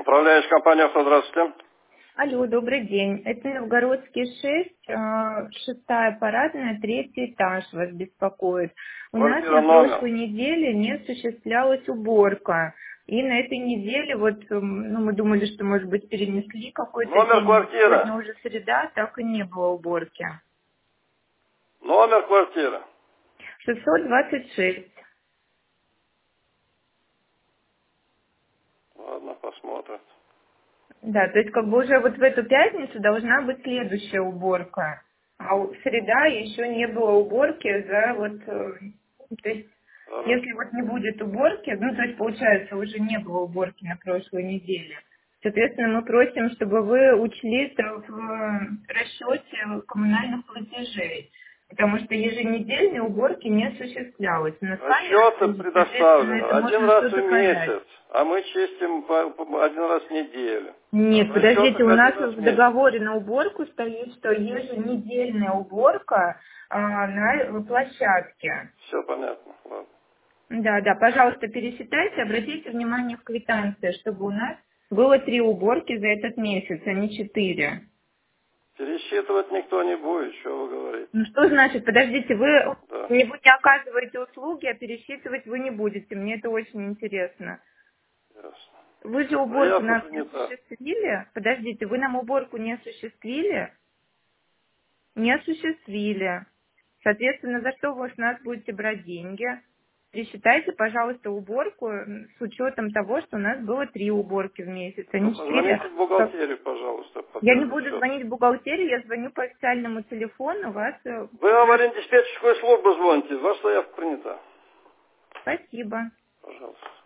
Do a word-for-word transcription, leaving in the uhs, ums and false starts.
Управляющая компания «Авто», здравствуйте. Алло, добрый день. Это Новгородский шесть, э, шестая парадная, третий этаж вас беспокоит. У нас Квартира, на номер. прошлой неделе не осуществлялась уборка. И на этой неделе, вот, м, ну, мы думали, что, может быть, перенесли какой-то Номер день. квартиры. Сегодня уже среда, так и не было уборки. Номер квартиры. шестьсот двадцать шесть. Ладно, посмотрим. Да, то есть как бы уже вот в эту пятницу должна быть следующая уборка. А у- среда еще не было уборки за вот, э, то есть Хорошо. если вот не будет уборки, ну то есть получается уже не было уборки на прошлой неделе. Соответственно, мы просим, чтобы вы учли это в расчете коммунальных платежей, потому что еженедельной уборки не осуществлялось. На сами Расчеты расходить, соответственно, предоставлены. это Один можно раз все в заказать. месяц, а мы чистим по- по- один раз в неделю. А Нет, в подождите, расчетах у нас один раз в в месяц. договоре на уборку стоит, что еженедельная уборка а, на площадке. Все понятно. Ладно. Да, да, пожалуйста, пересчитайте, обратите внимание в квитанции, чтобы у нас было три уборки за этот месяц, а не четыре. Пересчитывать никто не будет, что вы говорите. Ну что значит, подождите, вы Да, не, вы не оказываете услуги, а пересчитывать вы не будете. Мне это очень интересно. ясно. Вы же уборку Заявка нам не принята. осуществили? Подождите, вы нам уборку не осуществили? Не осуществили. Соответственно, за что вы с нас будете брать деньги? Пересчитайте, пожалуйста, уборку м, с учетом того, что у нас было три уборки в месяц, а Ну, не четыре. позвоните в Как- бухгалтерию, пожалуйста, Я не подтвердить буду счет. звонить в бухгалтерию, я звоню по официальному телефону, вас... э, Вы раз- аварийно-диспетчерскую службу звоните, ваша заявка принята. Спасибо. Пожалуйста.